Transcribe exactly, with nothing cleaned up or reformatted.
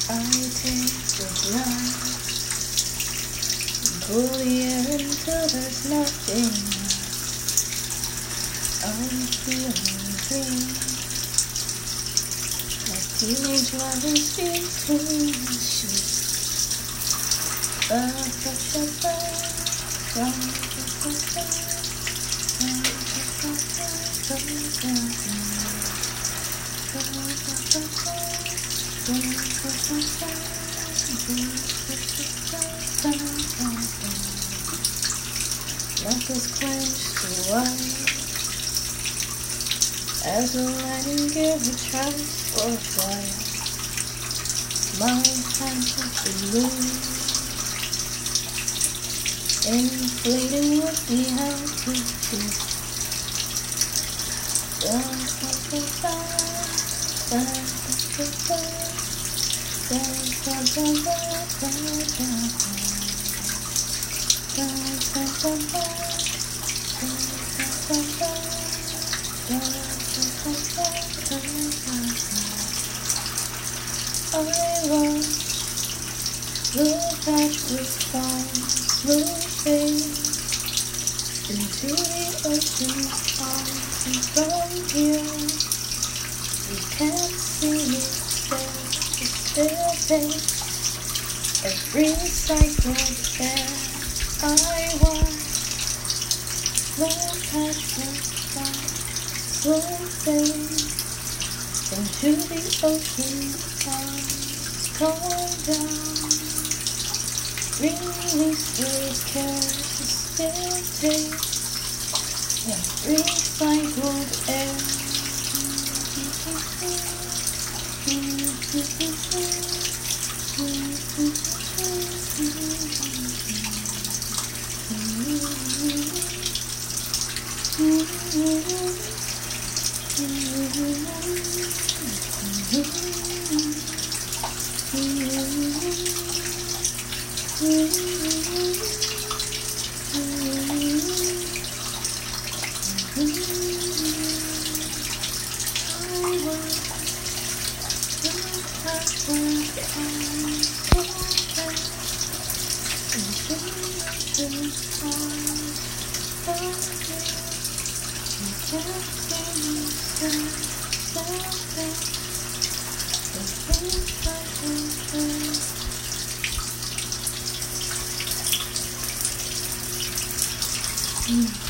I take the blood, pull the air until there's nothing left. I'm feeling green, like teenage lovers between the sheets. Ba ba ba ba, ba ba ba ba, ba ba ba ba ba. Knuckles clenched to white as a nightingale tries for flight. My hands are blue, inflating with the altitude. Da da da da da da da. Da da da da da da da da da da da. I want the pathless stars will fade into the ocean's arms, and from here we can't see it there. Still take every recycled air. I want the pathless stars will fade into the ocean's arms. Calm down, release those cares. Still take every recycled air. Mm.